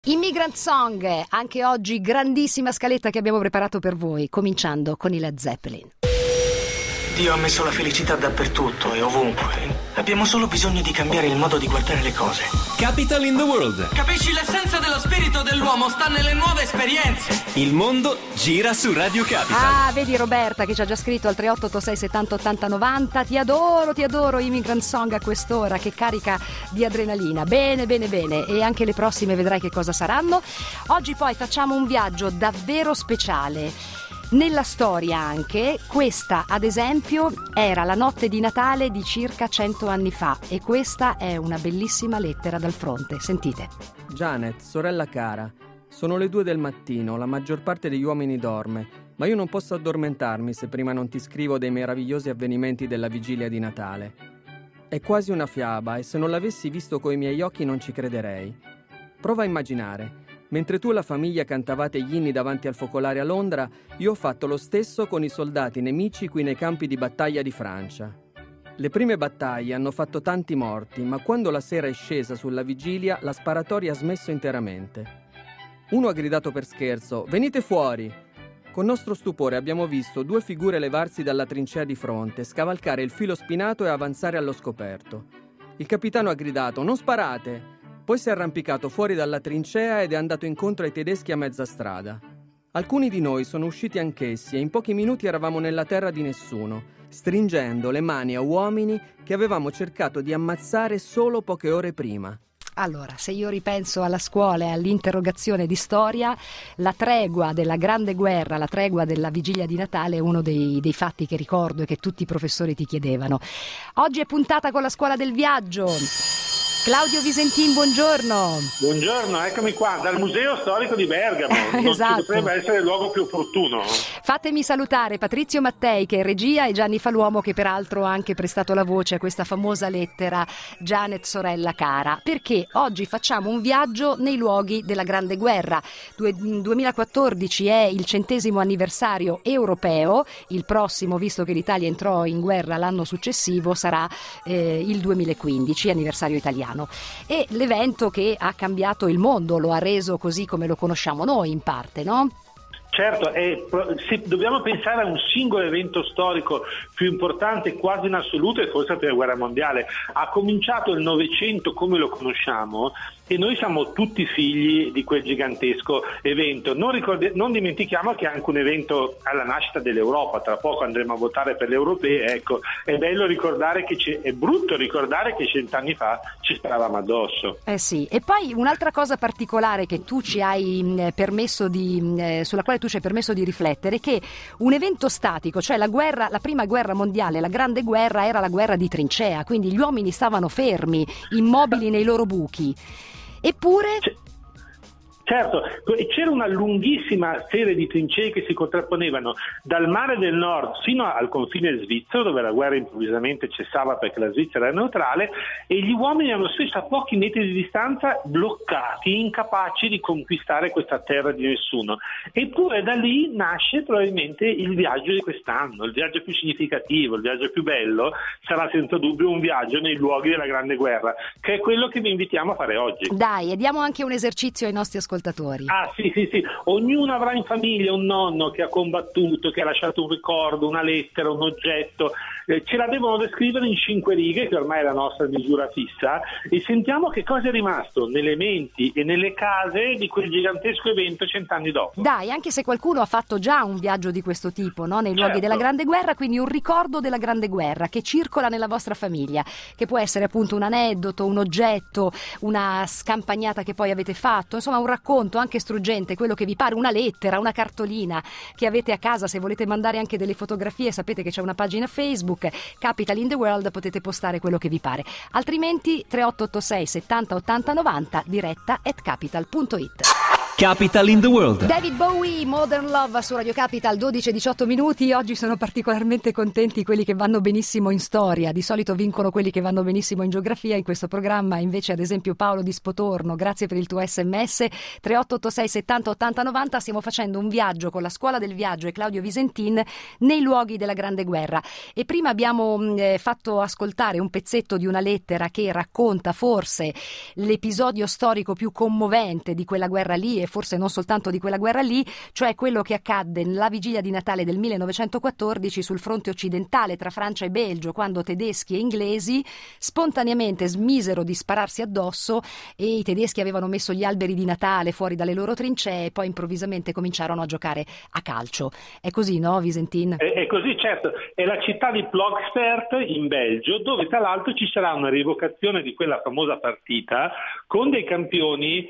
Immigrant Song, anche oggi grandissima scaletta che abbiamo preparato per voi, cominciando con i Led Zeppelin. Dio ha messo la felicità dappertutto e ovunque. Abbiamo solo bisogno di cambiare il modo di guardare le cose. Capital in the World. Capisci, l'essenza dello spirito dell'uomo sta nelle nuove esperienze. Il mondo gira su Radio Capital. Ah, vedi Roberta che ci ha già scritto al 3886 70 80 90. Ti adoro Immigrant Song a quest'ora, che carica di adrenalina. Bene. E anche le prossime vedrai che cosa saranno. Oggi poi facciamo un viaggio davvero speciale. Nella storia anche, questa ad esempio era la notte di Natale di circa 100 anni fa e questa è una bellissima lettera dal fronte, sentite. Janet, sorella cara, sono le 2 del mattino, la maggior parte degli uomini dorme, ma io non posso addormentarmi se prima non ti scrivo dei meravigliosi avvenimenti della vigilia di Natale. È quasi una fiaba e se non l'avessi visto coi miei occhi non ci crederei. Prova a immaginare. Mentre tu e la famiglia cantavate gli inni davanti al focolare a Londra, io ho fatto lo stesso con i soldati nemici qui nei campi di battaglia di Francia. Le prime battaglie hanno fatto tanti morti, ma quando la sera è scesa sulla vigilia, la sparatoria ha smesso interamente. Uno ha gridato per scherzo: «Venite fuori!» Con nostro stupore abbiamo visto 2 figure levarsi dalla trincea di fronte, scavalcare il filo spinato e avanzare allo scoperto. Il capitano ha gridato: «Non sparate!» Poi si è arrampicato fuori dalla trincea ed è andato incontro ai tedeschi a mezza strada. Alcuni di noi sono usciti anch'essi e in pochi minuti eravamo nella terra di nessuno, stringendo le mani a uomini che avevamo cercato di ammazzare solo poche ore prima. Allora, se io ripenso alla scuola e all'interrogazione di storia, la tregua della Grande Guerra, la tregua della vigilia di Natale è uno dei fatti che ricordo e che tutti i professori ti chiedevano. Oggi è puntata con la scuola del viaggio. Claudio Visentin, buongiorno. Buongiorno, eccomi qua, dal Museo Storico di Bergamo. Non Esatto. ci potrebbe essere il luogo più opportuno. Fatemi salutare Patrizio Mattei, che è regia, e Gianni Faluomo, che peraltro ha anche prestato la voce a questa famosa lettera Janet, sorella cara, perché oggi facciamo un viaggio nei luoghi della Grande Guerra. 2014 è il 100° anniversario europeo, il prossimo, visto che l'Italia entrò in guerra l'anno successivo, sarà il 2015, anniversario italiano. E l'evento che ha cambiato il mondo, lo ha reso così come lo conosciamo noi in parte, no? Certo, se dobbiamo pensare a un singolo evento storico più importante quasi in assoluto è forse la Prima Guerra Mondiale. Ha cominciato il Novecento come lo conosciamo e noi siamo tutti figli di quel gigantesco evento. Non dimentichiamo che è anche un evento alla nascita dell'Europa, tra poco andremo a votare per le europee, ecco, è bello ricordare è brutto ricordare che 100 anni fa ci speravamo addosso. Sì, e poi un'altra cosa particolare che tu ci hai permesso sulla quale tu ci hai permesso di riflettere, che un evento statico, cioè la prima guerra mondiale, la Grande Guerra, era la guerra di trincea, quindi gli uomini stavano fermi, immobili nei loro buchi. Eppure... Certo, c'era una lunghissima serie di trincee che si contrapponevano dal mare del nord fino al confine svizzero, dove la guerra improvvisamente cessava perché la Svizzera era neutrale, e gli uomini erano spesso a pochi metri di distanza bloccati, incapaci di conquistare questa terra di nessuno. Eppure da lì nasce probabilmente il viaggio di quest'anno, il viaggio più significativo, il viaggio più bello, sarà senza dubbio un viaggio nei luoghi della Grande Guerra, che è quello che vi invitiamo a fare oggi. Dai, e diamo anche un esercizio ai nostri ascoltatori. Ah sì, ognuno avrà in famiglia un nonno che ha combattuto, che ha lasciato un ricordo, una lettera, un oggetto, ce la devono descrivere in 5 righe, che ormai è la nostra misura fissa, e sentiamo che cosa è rimasto nelle menti e nelle case di quel gigantesco evento 100 anni dopo. Dai, anche se qualcuno ha fatto già un viaggio di questo tipo, no? Nei luoghi Certo. della Grande Guerra, quindi un ricordo della Grande Guerra che circola nella vostra famiglia, che può essere appunto un aneddoto, un oggetto, una scampagnata che poi avete fatto, insomma un racconto anche struggente, quello che vi pare, una lettera, una cartolina che avete a casa. Se volete mandare anche delle fotografie, sapete che c'è una pagina Facebook, Capital in the World, potete postare quello che vi pare. Altrimenti 3886 70 80 90, diretta @capital.it. Capital in the World. David Bowie, Modern Love su Radio Capital, 12-18 minuti. Oggi sono particolarmente contenti quelli che vanno benissimo in storia. Di solito vincono quelli che vanno benissimo in geografia. In questo programma invece, ad esempio, Paolo di Spotorno, grazie per il tuo sms 3886 70 80 90. Stiamo facendo un viaggio con la Scuola del Viaggio e Claudio Visentin nei luoghi della Grande Guerra. E prima abbiamo fatto ascoltare un pezzetto di una lettera che racconta forse l'episodio storico più commovente di quella guerra lì, e forse non soltanto di quella guerra lì, cioè quello che accadde nella vigilia di Natale del 1914 sul fronte occidentale tra Francia e Belgio, quando tedeschi e inglesi spontaneamente smisero di spararsi addosso e i tedeschi avevano messo gli alberi di Natale fuori dalle loro trincee e poi improvvisamente cominciarono a giocare a calcio. È così, no, Visentin? È così, certo. È la città di Ploegstert in Belgio, dove tra l'altro ci sarà una rievocazione di quella famosa partita con dei campioni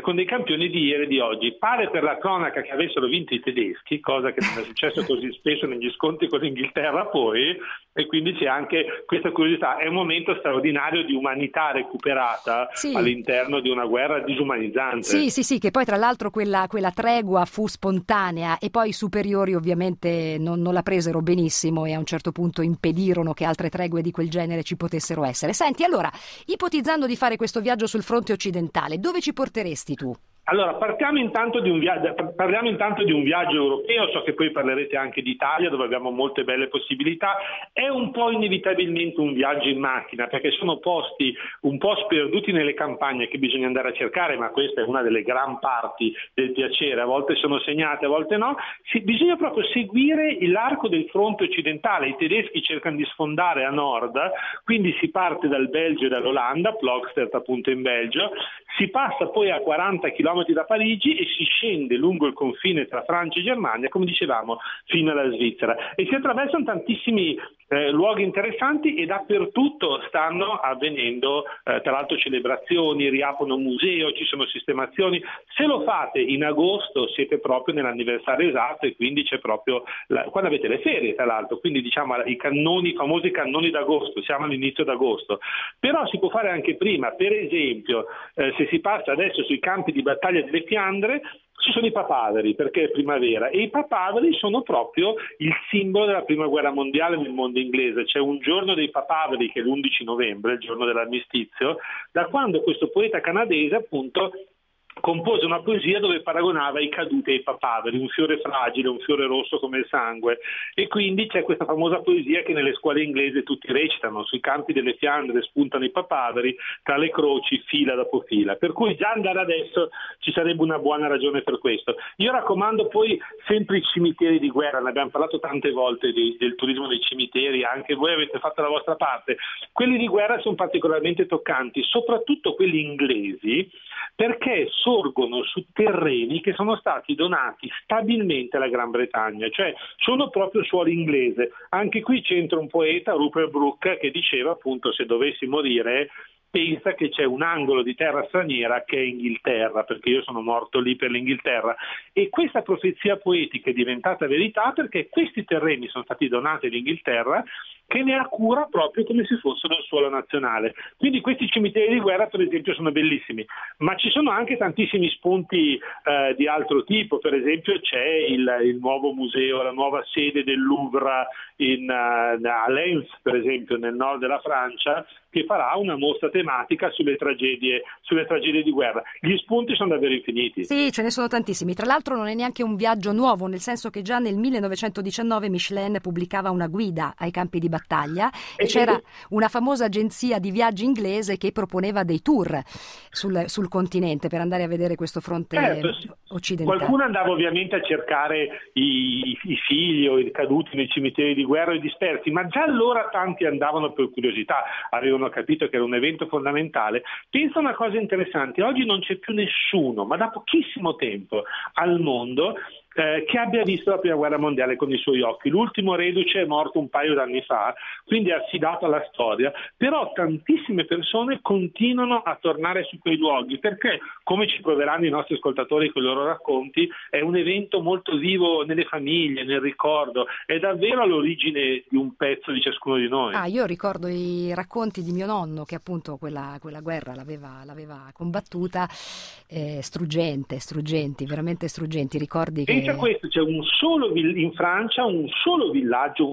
di ieri e di oggi. Pare per la cronaca che avessero vinto i tedeschi, cosa che non è successo così spesso negli scontri con l'Inghilterra poi, e quindi c'è anche questa curiosità. È un momento straordinario di umanità recuperata all'interno di una guerra disumanizzante. Sì, che poi tra l'altro quella tregua fu spontanea e poi i superiori ovviamente non la presero benissimo e a un certo punto impedirono che altre tregue di quel genere ci potessero essere. Senti, allora, ipotizzando di fare questo viaggio sul fronte occidentale, dove ci porteresti tu? Allora, parliamo intanto di un viaggio europeo. So che poi parlerete anche d'Italia, dove abbiamo molte belle possibilità. È un po' inevitabilmente un viaggio in macchina, perché sono posti un po' sperduti nelle campagne che bisogna andare a cercare, ma questa è una delle gran parti del piacere. A volte sono segnate, a volte no. Bisogna proprio seguire l'arco del fronte occidentale. I tedeschi cercano di sfondare a nord, quindi si parte dal Belgio e dall'Olanda, Ploegstert appunto in Belgio, si passa poi a 40 km da Parigi e si scende lungo il confine tra Francia e Germania, come dicevamo, fino alla Svizzera, e si attraversano tantissimi luoghi interessanti e dappertutto stanno avvenendo tra l'altro celebrazioni, riaprono museo, ci sono sistemazioni. Se lo fate in agosto siete proprio nell'anniversario esatto, e quindi c'è proprio quando avete le ferie, tra l'altro, quindi diciamo i famosi cannoni d'agosto, siamo all'inizio d'agosto. Però si può fare anche prima. Per esempio, se si passa adesso sui campi di battaglia delle Fiandre, ci sono i papaveri, perché è primavera, e i papaveri sono proprio il simbolo della prima guerra mondiale nel mondo inglese. C'è un giorno dei papaveri che è l'11 novembre, il giorno dell'armistizio, da quando questo poeta canadese appunto compose una poesia dove paragonava i caduti ai papaveri, un fiore fragile, un fiore rosso come il sangue, e quindi c'è questa famosa poesia che nelle scuole inglesi tutti recitano: sui campi delle Fiandre spuntano i papaveri, tra le croci fila dopo fila. Per cui già andare adesso ci sarebbe una buona ragione per questo. Io raccomando poi sempre i cimiteri di guerra, ne abbiamo parlato tante volte del turismo dei cimiteri, anche voi avete fatto la vostra parte. Quelli di guerra sono particolarmente toccanti, soprattutto quelli inglesi, perché sorgono su terreni che sono stati donati stabilmente alla Gran Bretagna, cioè sono proprio suolo inglese. Anche qui c'entra un poeta, Rupert Brooke, che diceva appunto: se dovessi morire pensa che c'è un angolo di terra straniera che è Inghilterra, perché io sono morto lì per l'Inghilterra. E questa profezia poetica è diventata verità perché questi terreni sono stati donati all'Inghilterra, che ne ha cura proprio come se fossero il suolo nazionale. Quindi questi cimiteri di guerra, per esempio, sono bellissimi, ma ci sono anche tantissimi spunti di altro tipo. Per esempio c'è il nuovo museo, la nuova sede del Louvre a Lens, per esempio, nel nord della Francia, che farà una mostra tematica sulle tragedie di guerra. Gli spunti sono davvero infiniti. Sì, ce ne sono tantissimi. Tra l'altro non è neanche un viaggio nuovo, nel senso che già nel 1919 Michelin pubblicava una guida ai campi di battaglia e c'era una famosa agenzia di viaggi inglese che proponeva dei tour sul continente per andare a vedere questo fronte occidentale. Qualcuno andava ovviamente a cercare i figli o i caduti nei cimiteri di guerra e dispersi, ma già allora tanti andavano per curiosità, avevano capito che era un evento fondamentale. Pensa a una cosa interessante: oggi non c'è più nessuno, ma da pochissimo tempo al mondo che abbia visto la prima guerra mondiale con i suoi occhi. L'ultimo reduce è morto un paio d'anni fa, quindi è affidato alla storia, però tantissime persone continuano a tornare su quei luoghi perché, come ci proveranno i nostri ascoltatori con i loro racconti, è un evento molto vivo nelle famiglie, nel ricordo, è davvero all'origine di un pezzo di ciascuno di noi. Io ricordo i racconti di mio nonno che appunto quella guerra l'aveva combattuta, struggenti, veramente struggenti, ricordi che... Pensa a questo, c'è in Francia un solo villaggio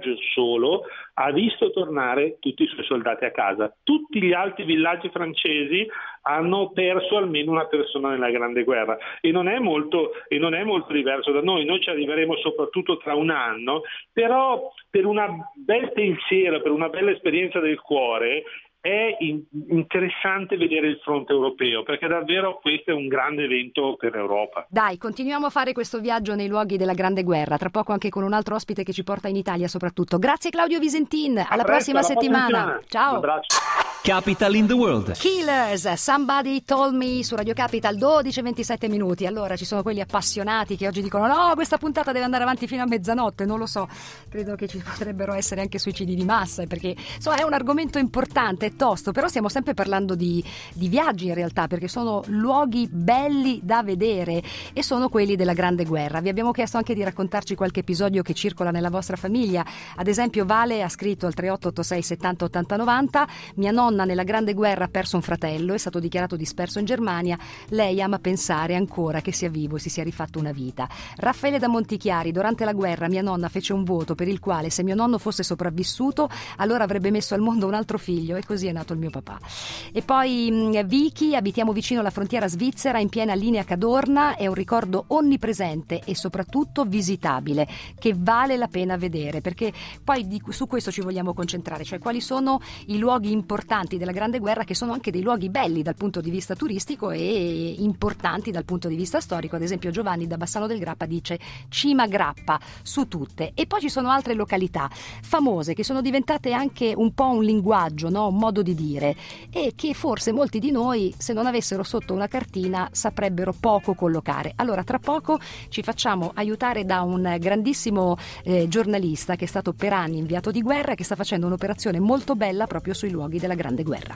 solo ha visto tornare tutti i suoi soldati a casa. Tutti gli altri villaggi francesi hanno perso almeno una persona nella Grande Guerra e non è molto diverso da noi. Noi ci arriveremo soprattutto tra un anno, però per un bel pensiero, per una bella esperienza del cuore è interessante vedere il fronte europeo, perché davvero questo è un grande evento per l'Europa. Dai, continuiamo a fare questo viaggio nei luoghi della Grande Guerra, tra poco anche con un altro ospite che ci porta in Italia soprattutto. Grazie Claudio Visentin, alla prossima settimana. Ciao. Un abbraccio. Capital in the World. Killers, Somebody Told Me su Radio Capital, 12:27 minuti. Allora, ci sono quelli appassionati che oggi dicono no, questa puntata deve andare avanti fino a mezzanotte, non lo so, credo che ci potrebbero essere anche suicidi di massa, perché è un argomento importante, è tosto, però stiamo sempre parlando di viaggi in realtà, perché sono luoghi belli da vedere e sono quelli della Grande Guerra. Vi abbiamo chiesto anche di raccontarci qualche episodio che circola nella vostra famiglia. Ad esempio Vale ha scritto al 3886 70 80 90: mia nonna nella Grande Guerra ha perso un fratello, è stato dichiarato disperso in Germania, lei ama pensare ancora che sia vivo e si sia rifatto una vita. Raffaele da Montichiari: durante la guerra mia nonna fece un voto per il quale se mio nonno fosse sopravvissuto allora avrebbe messo al mondo un altro figlio e così è nato il mio papà. E poi Vicky: abitiamo vicino alla frontiera svizzera in piena linea Cadorna, è un ricordo onnipresente e soprattutto visitabile che vale la pena vedere, perché poi su questo ci vogliamo concentrare, cioè quali sono i luoghi importanti della Grande Guerra, che sono anche dei luoghi belli dal punto di vista turistico e importanti dal punto di vista storico. Ad esempio Giovanni da Bassano del Grappa dice Cima Grappa su tutte. E poi ci sono altre località famose che sono diventate anche un po' un linguaggio, no? Un modo di dire, e che forse molti di noi, se non avessero sotto una cartina, saprebbero poco collocare. Allora tra poco ci facciamo aiutare da un grandissimo giornalista che è stato per anni inviato di guerra e che sta facendo un'operazione molto bella proprio sui luoghi della Grande Guerra.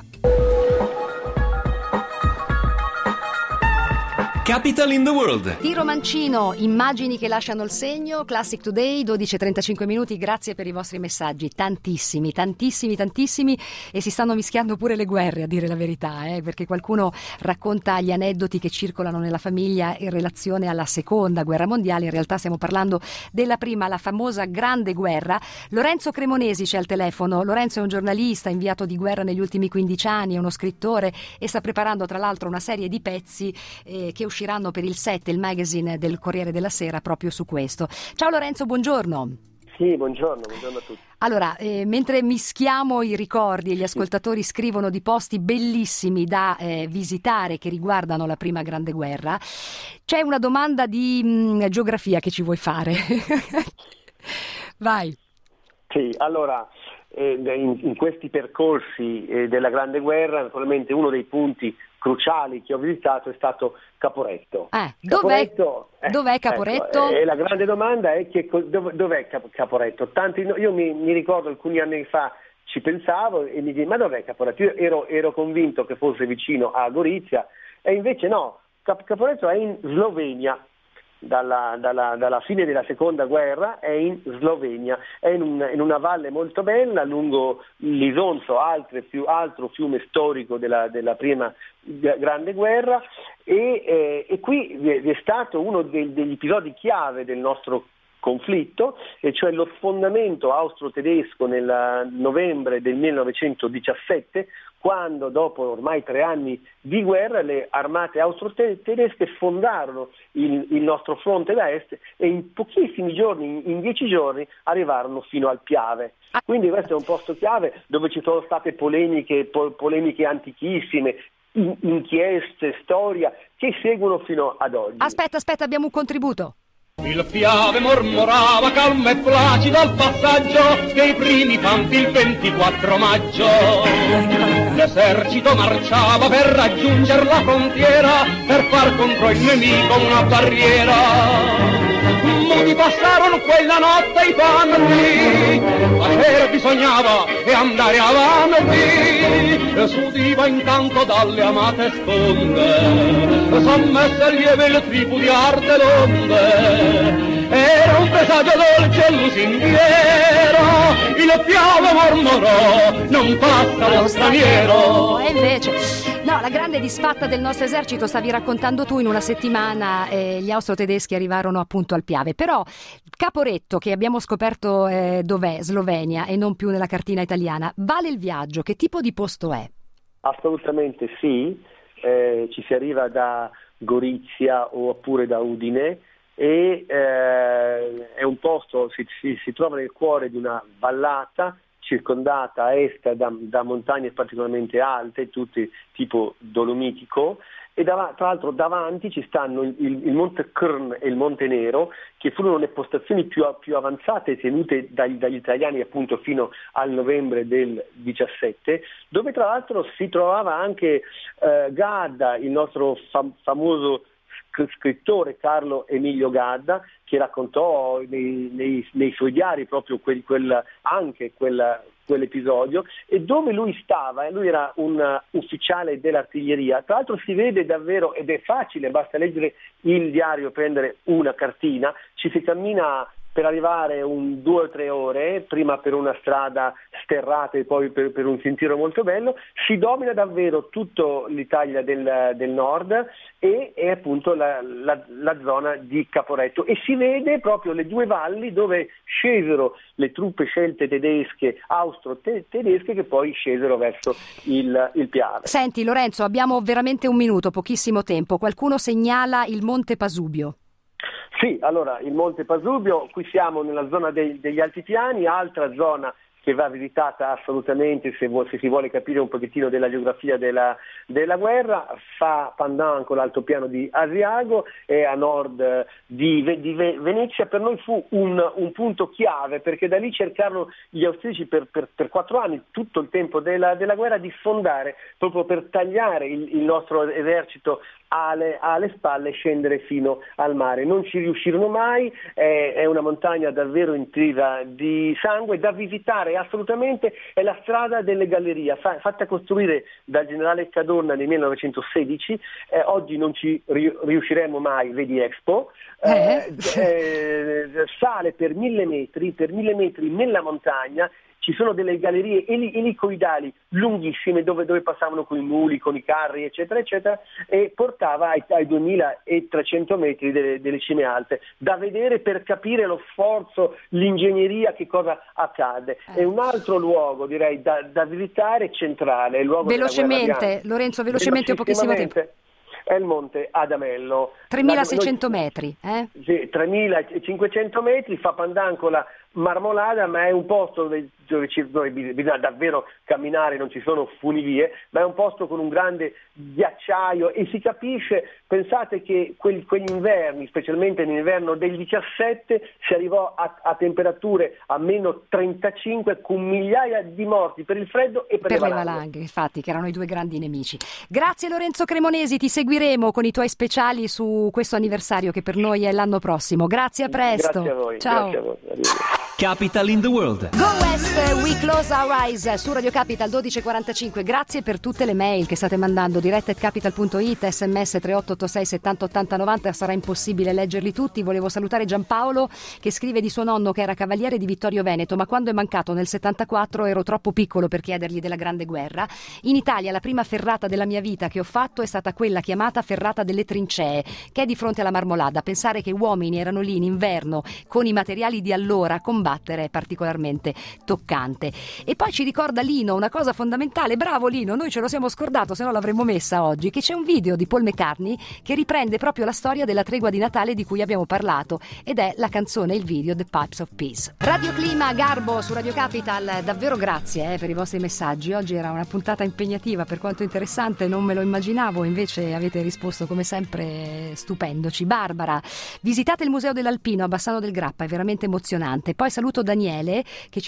Capital in the World. Tiro Mancino, immagini che lasciano il segno. Classic Today, 12:35 minuti. Grazie per i vostri messaggi, tantissimi, e si stanno mischiando pure le guerre, a dire la verità, perché qualcuno racconta gli aneddoti che circolano nella famiglia in relazione alla seconda guerra mondiale. In realtà stiamo parlando della prima, la famosa Grande Guerra. Lorenzo Cremonesi c'è al telefono. Lorenzo è un giornalista inviato di guerra negli ultimi 15 anni, è uno scrittore e sta preparando tra l'altro una serie di pezzi che usciranno per il 7, il magazine del Corriere della Sera, proprio su questo. Ciao Lorenzo, buongiorno. Sì, buongiorno a tutti. Allora, mentre mischiamo i ricordi e gli ascoltatori scrivono di posti bellissimi da visitare che riguardano la prima Grande Guerra, c'è una domanda di geografia che ci vuoi fare. Vai. Sì, allora, in questi percorsi della Grande Guerra, naturalmente uno dei punti cruciali che ho visitato è stato Caporetto. Dov'è Caporetto? Ecco, la grande domanda è dov'è Caporetto? Io mi ricordo alcuni anni fa ci pensavo e mi dicevo ma dov'è Caporetto? Io ero convinto che fosse vicino a Gorizia e invece no, Caporetto è in Slovenia. Dalla fine della seconda guerra è in Slovenia, è in una valle molto bella lungo l'Isonzo, altro fiume storico della prima Grande Guerra, e qui vi è stato uno degli episodi chiave del nostro conflitto, e cioè lo sfondamento austro-tedesco nel novembre del 1917, quando dopo ormai 3 anni di guerra le armate austro-tedesche sfondarono il nostro fronte da est e in pochissimi giorni, in 10 giorni, arrivarono fino al Piave. Quindi questo è un posto chiave dove ci sono state polemiche antichissime, inchieste, storia che seguono fino ad oggi. Aspetta, abbiamo un contributo. Il Piave mormorava calmo e placido al passaggio dei primi campi il 24 maggio. L'esercito marciava per raggiungere la frontiera, per far contro il nemico una barriera. Modi passarono quella notte i panni, tacere bisognava e andare avanti, s'udiva intanto dalle amate sponde, sommesse lieve il tribù di arte l'onde. Era un presagio dolce e lusinghiero, il Piave mormorò, non passa lo straniero. E invece, no, la grande disfatta del nostro esercito stavi raccontando tu. In una settimana gli austro-tedeschi arrivarono appunto al Piave, però Caporetto, che abbiamo scoperto dov'è, Slovenia e non più nella cartina italiana, vale il viaggio? Che tipo di posto è? Assolutamente sì, ci si arriva da Gorizia oppure da Udine, e è un posto, si trova nel cuore di una vallata circondata a est da montagne particolarmente alte, tutte tipo dolomitico, e tra l'altro davanti ci stanno il Monte Krn e il Monte Nero, che furono le postazioni più avanzate tenute dagli italiani appunto fino al novembre del 17, dove tra l'altro si trovava anche Gadda, il nostro famoso scrittore Carlo Emilio Gadda, che raccontò nei suoi diari proprio quell'episodio, e dove lui stava, lui era un ufficiale dell'artiglieria. Tra l'altro si vede davvero, ed è facile, basta leggere il diario, prendere una cartina, ci si cammina per arrivare 2 o 3 ore, prima per una strada sterrata e poi per un sentiero molto bello. Si domina davvero tutta l'Italia del nord e è appunto la zona di Caporetto, e si vede proprio le 2 valli dove scesero le truppe scelte tedesche, austro-tedesche, che poi scesero verso il Piave. Senti Lorenzo, abbiamo veramente un minuto, pochissimo tempo. Qualcuno segnala il Monte Pasubio. Sì, allora il Monte Pasubio, qui siamo nella zona degli altipiani, altra zona che va visitata assolutamente se si vuole capire un pochettino della geografia della guerra. Fa pandan con l'altopiano di Asiago, è a nord di Venezia. Per noi fu un punto chiave, perché da lì cercarono gli austriaci per 4 anni, tutto il tempo della guerra, di sfondare proprio per tagliare il nostro esercito alle spalle e scendere fino al mare. Non ci riuscirono mai, è una montagna davvero intrisa di sangue, da visitare assolutamente. È la strada delle gallerie, fatta costruire dal generale Cadorna nel 1916, oggi non ci riusciremo mai, vedi Expo. Sale per 1000 metri nella montagna. Ci sono delle gallerie elicoidali lunghissime dove passavano con i muli, con i carri, eccetera, eccetera, e portava ai 2300 metri delle cime alte, da vedere per capire lo sforzo, l'ingegneria, che cosa accade. È un altro luogo, direi, da visitare, centrale. Il luogo velocemente, Lorenzo, velocemente, ho pochissimo tempo. È il Monte Adamello. 3600 metri. Sì, 3500 metri, fa pandan con la Marmolada, ma è un posto dove bisogna davvero camminare, non ci sono funivie, ma è un posto con un grande ghiacciaio, e si capisce, pensate che quegli inverni, specialmente nell'inverno del 17, si arrivò a temperature a meno 35, con migliaia di morti per il freddo e per le valanghe. Infatti, che erano i 2 grandi nemici. Grazie Lorenzo Cremonesi, ti seguiremo con i tuoi speciali su questo anniversario che per noi è l'anno prossimo. Grazie, a presto. Grazie a voi. Ciao. Grazie a voi. Capital in the World. Go West, we close our eyes su Radio Capital 12:45. Grazie per tutte le mail che state mandando, diretta@capital.it, sms 3886 70 80 90. Sarà impossibile leggerli tutti. Volevo salutare Giampaolo, che scrive di suo nonno che era cavaliere di Vittorio Veneto, ma quando è mancato nel 74 ero troppo piccolo per chiedergli della Grande Guerra. In Italia la prima ferrata della mia vita che ho fatto è stata quella chiamata Ferrata delle Trincee, che è di fronte alla Marmolada. Pensare che uomini erano lì in inverno con i materiali di allora a combattere è particolarmente toccante. E poi ci ricorda Lino una cosa fondamentale. Bravo Lino, noi ce lo siamo scordato, se no l'avremmo messa oggi, che c'è un video di Paul McCartney che riprende proprio la storia della tregua di Natale di cui abbiamo parlato, ed è la canzone, il video The Pipes of Peace. Radio Clima, Garbo su Radio Capital, davvero grazie per i vostri messaggi. Oggi era una puntata impegnativa, per quanto interessante non me lo immaginavo, invece avete risposto come sempre stupendoci. Barbara, visitate il Museo dell'Alpino a Bassano del Grappa, è veramente emozionante. Poi saluto Daniele che ci scrive da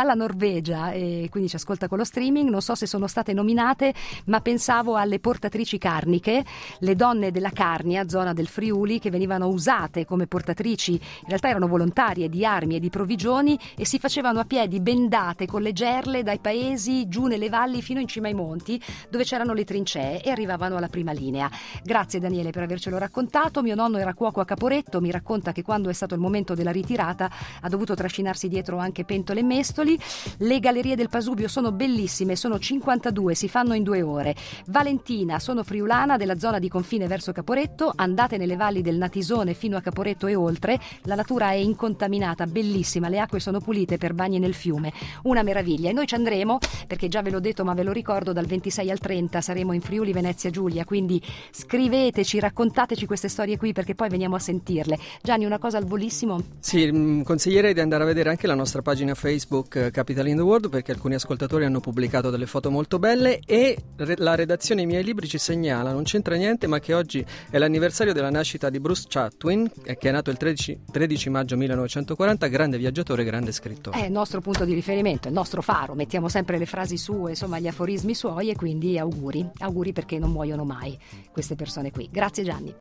dalla Norvegia e quindi ci ascolta con lo streaming. Non so se sono state nominate, ma pensavo alle portatrici carniche, le donne della Carnia, zona del Friuli, che venivano usate come portatrici, in realtà erano volontarie, di armi e di provvigioni, e si facevano a piedi bendate con le gerle dai paesi giù nelle valli fino in cima ai monti dove c'erano le trincee, e arrivavano alla prima linea. Grazie Daniele per avercelo raccontato. Mio nonno era cuoco a Caporetto, mi racconta che quando è stato il momento della ritirata ha dovuto trascinarsi dietro anche pentole e mestoli. Le gallerie del Pasubio sono bellissime, sono 52, si fanno in 2 ore. Valentina, sono friulana della zona di confine verso Caporetto, andate nelle valli del Natisone fino a Caporetto e oltre, la natura è incontaminata, bellissima, le acque sono pulite per bagni nel fiume, una meraviglia. E noi ci andremo, perché già ve l'ho detto ma ve lo ricordo, dal 26 al 30 saremo in Friuli Venezia Giulia, quindi scriveteci, raccontateci queste storie qui, perché poi veniamo a sentirle. Gianni, una cosa al volissimo? Sì, consiglierei di andare a vedere anche la nostra pagina Facebook Capital in the World, perché alcuni ascoltatori hanno pubblicato delle foto molto belle, e la redazione I Miei Libri ci segnala, non c'entra niente, ma che oggi è l'anniversario della nascita di Bruce Chatwin, che è nato il 13 maggio 1940, grande viaggiatore, grande scrittore. È il nostro punto di riferimento, il nostro faro, mettiamo sempre le frasi sue, insomma gli aforismi suoi, e quindi auguri perché non muoiono mai queste persone qui. Grazie Gianni.